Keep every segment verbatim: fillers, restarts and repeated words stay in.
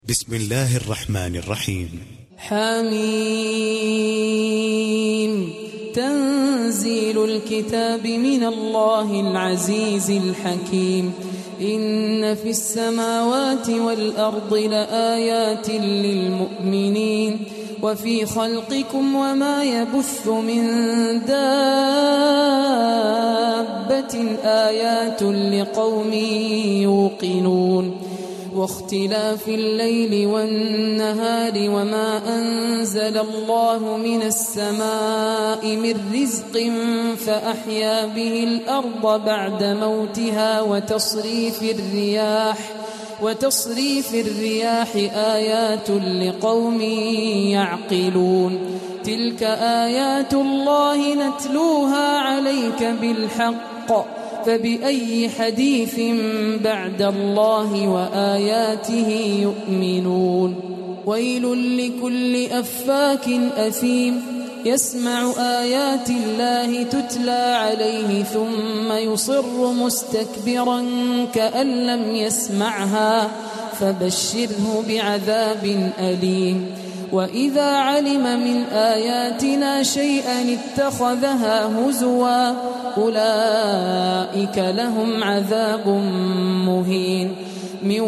بسم الله الرحمن الرحيم. حميم. تنزيل الكتاب من الله العزيز الحكيم. إن في السماوات والأرض لآيات للمؤمنين وفي خلقكم وما يبث من دابة آيات لقوم يوقنون. واختلاف الليل والنهار وما أنزل الله من السماء من رزق فأحيا به الأرض بعد موتها وتصريف الرياح وتصريف الرياح آيات لقوم يعقلون. تلك آيات الله نتلوها عليك بالحق فبأي حديث بعد الله وآياته يؤمنون. ويل لكل أفاك أثيم يسمع آيات الله تتلى عليه ثم يصر مستكبرا كأن لم يسمعها فبشره بعذاب أليم. وإذا علم من آياتنا شيئا اتخذها هزوا أولئك لهم عذاب مهين. من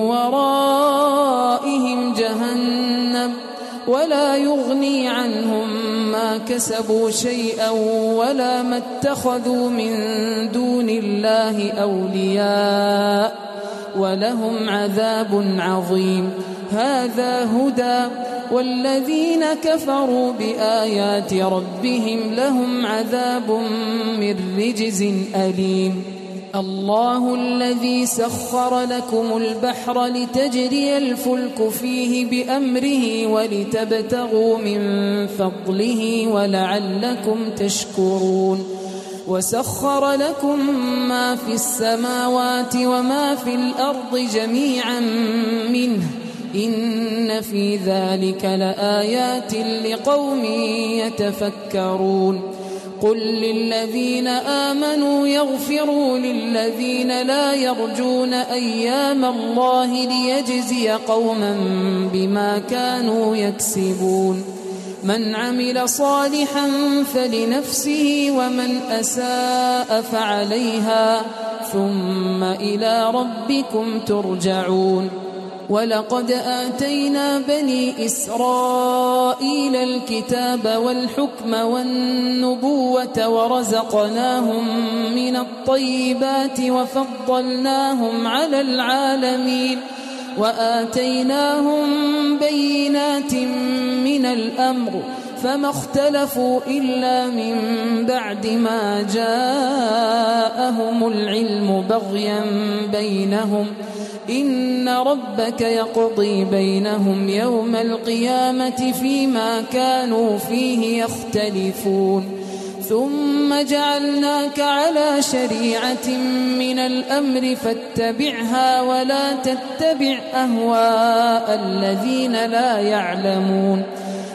ورائهم جهنم ولا يغني عنهم ما كسبوا شيئا ولا ما اتخذوا من دون الله أولياء ولهم عذاب عظيم. هذا هدى والذين كفروا بآيات ربهم لهم عذاب من رجز أليم. الله الذي سخر لكم البحر لتجري الفلك فيه بأمره ولتبتغوا من فضله ولعلكم تشكرون. وسخر لكم ما في السماوات وما في الأرض جميعا منه إن في ذلك لآيات لقوم يتفكرون. قل للذين آمنوا يغفروا للذين لا يرجون أيام الله ليجزي قوما بما كانوا يكسبون. من عمل صالحا فلنفسه ومن أساء فعليها ثم إلى ربكم ترجعون. ولقد آتينا بني إسرائيل الكتاب والحكم والنبوة ورزقناهم من الطيبات وفضلناهم على العالمين وآتيناهم بينات من الأمر فما اختلفوا إلا من بعد ما جاءهم العلم بغيا بينهم إن ربك يقضي بينهم يوم القيامة فيما كانوا فيه يختلفون. ثم جعلناك على شريعة من الأمر فاتبعها ولا تتبع أهواء الذين لا يعلمون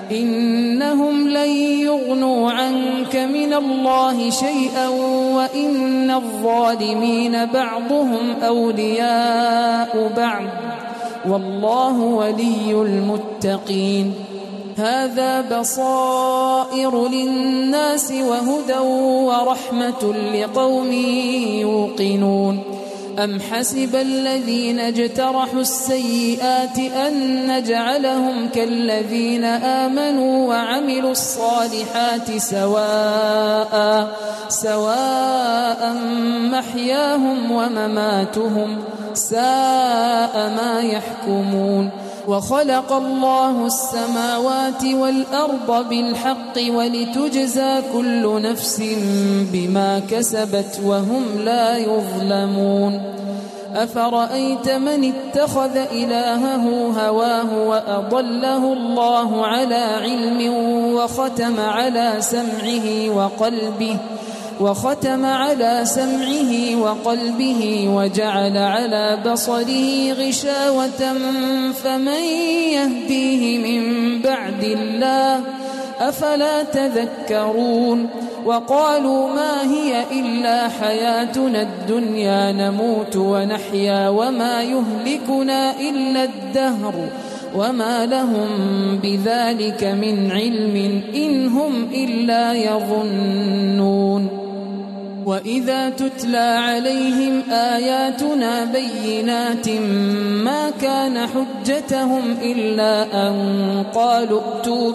إنهم لن يغنوا عنك من الله شيئا وإن الظالمين بعضهم أولياء بعض والله ولي المتقين. هذا بصائر للناس وهدى ورحمة لقوم يوقنون. أم حسب الذين اجترحوا السيئات أن نجعلهم كالذين آمنوا وعملوا الصالحات سواء سواء محياهم ومماتهم ساء ما يحكمون. وخلق الله السماوات والأرض بالحق ولتجزى كل نفس بما كسبت وهم لا يظلمون. أفرأيت من اتخذ إلهه هواه وأضله الله على علم وختم على سمعه وقلبه وختم على سمعه وقلبه وجعل على بصره غشاوة فمن يهديه من بعد الله أفلا تذكرون. وقالوا ما هي إلا حياتنا الدنيا نموت ونحيا وما يهلكنا إلا الدهر وما لهم بذلك من علم إن هم إلا يظنون. وإذا تتلى عليهم آياتنا بينات ما كان حجتهم إلا أن قالوا ائتوا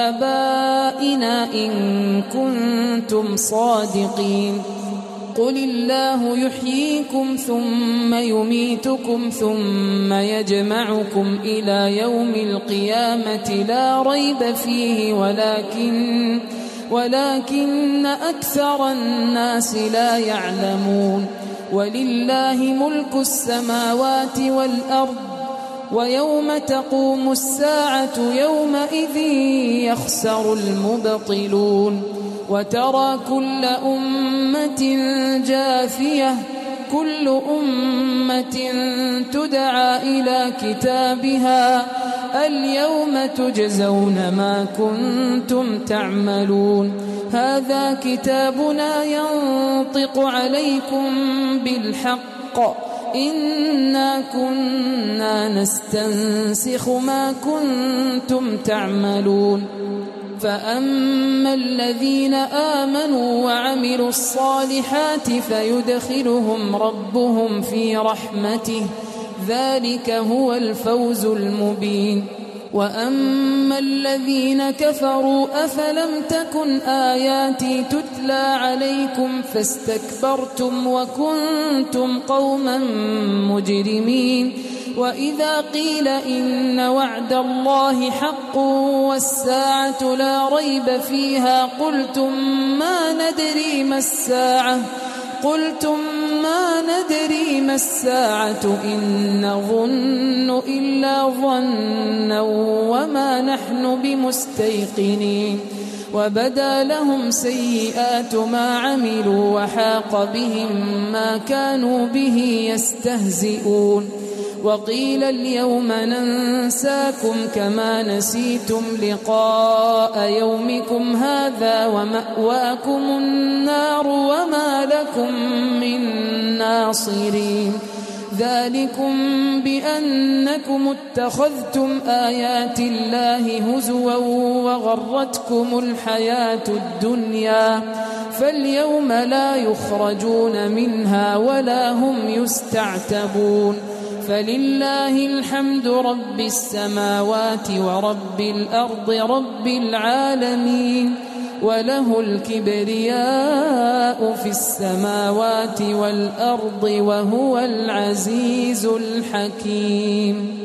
بآبائنا إن كنتم صادقين. قل الله يحييكم ثم يميتكم ثم يجمعكم إلى يوم القيامة لا ريب فيه ولكن ولكن أكثر الناس لا يعلمون. ولله ملك السماوات والأرض ويوم تقوم الساعة يومئذ يخسر المبطلون. وترى كل أمة جاثية كل أمة تدعى إلى كتابها اليوم تجزون ما كنتم تعملون. هذا كتابنا ينطق عليكم بالحق إنا كنا نستنسخ ما كنتم تعملون. فأما الذين آمنوا وعملوا الصالحات فيدخلهم ربهم في رحمته ذلك هو الفوز المبين. وأما الذين كفروا أفلم تكن آياتي تتلى عليكم فاستكبرتم وكنتم قوما مجرمين. وإذا قيل إن وعد الله حق والساعة لا ريب فيها قلتم ما ندري ما الساعة قلتم ما ندري ما الساعة إن نظن إلا ظنا وما نحن بمستيقنين. وبدا لهم سيئات ما عملوا وحاق بهم ما كانوا به يستهزئون. وقيل اليوم ننساكم كما نسيتم لقاء يومكم هذا ومأواكم النار وما لكم من ناصرين. ذلكم بأنكم اتخذتم آيات الله هزوا وغرتكم الحياة الدنيا فاليوم لا يخرجون منها ولا هم يستعتبون. فلله الحمد رب السماوات ورب الأرض رب العالمين وله الكبرياء في السماوات والأرض وهو العزيز الحكيم.